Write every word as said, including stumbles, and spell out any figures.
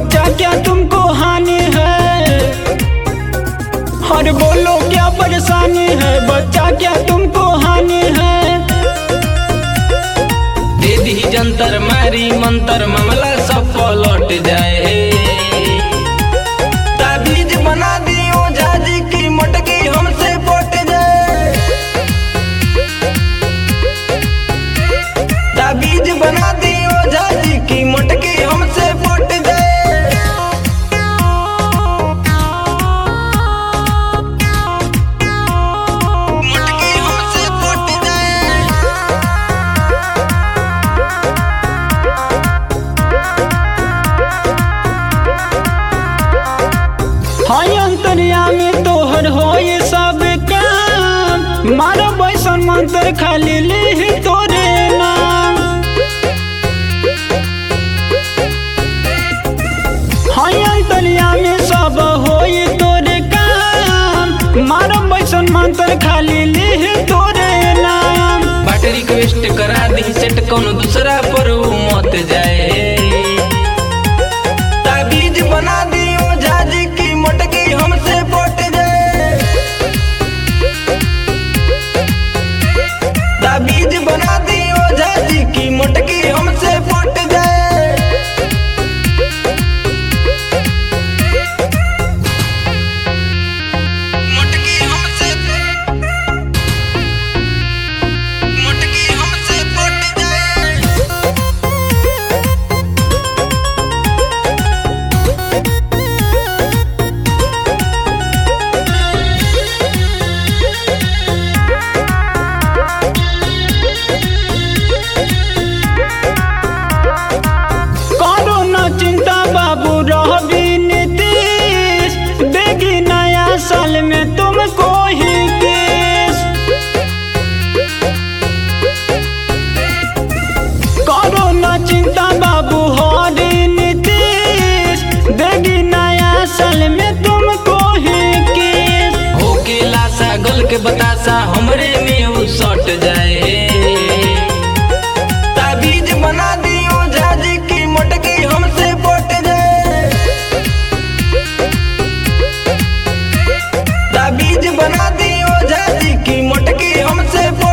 बच्चा क्या तुमको हानि है? और बोलो क्या परेशानी है? बच्चा क्या तुमको हानि है? दे दी जंतर मारी मंतर मामला सब पलट जाए। ताबीज बना दियो जाजी की मटकी हमसे पट जाए। ताबीज बना दियो जाजी की मटकी हमसे पट जाए। मटकी हमसे पट जाए। हाय अंतरिया में तोहर हो ये सब काम, मारो बैसन मंत्र खाली ले तोरे नाम। हाय अंतरिया में सब हो ये तोरे काम, मारो बैसन मंत्र खाली ले तोरे नाम। बाटे रिक्वेस्ट करा दी सेट कौन दूसरा पर ऊ मत जाए। ताबीज बना दियो जाजी की मटकी हमसे पट जाए। ताबीज बना दियो जाजी की मटकी हमसे पट जाए। मटकी हमसे मटकी हमसे पट जाए। करो न चिंता बाबू रहबी नीतीश, देगी नया साल में तुमको ही किस। करो न चिंता बाबू हरी नीतीश, देगी नया साल में तुमको ही किस। होके लाशा गल के बतासा हमरे में ऊ सट जाए। ताबीज बना दियो जाजी की मटकी हमसे पट जाए। ताबीज बना दियो जाजी की मटकी हमसे पट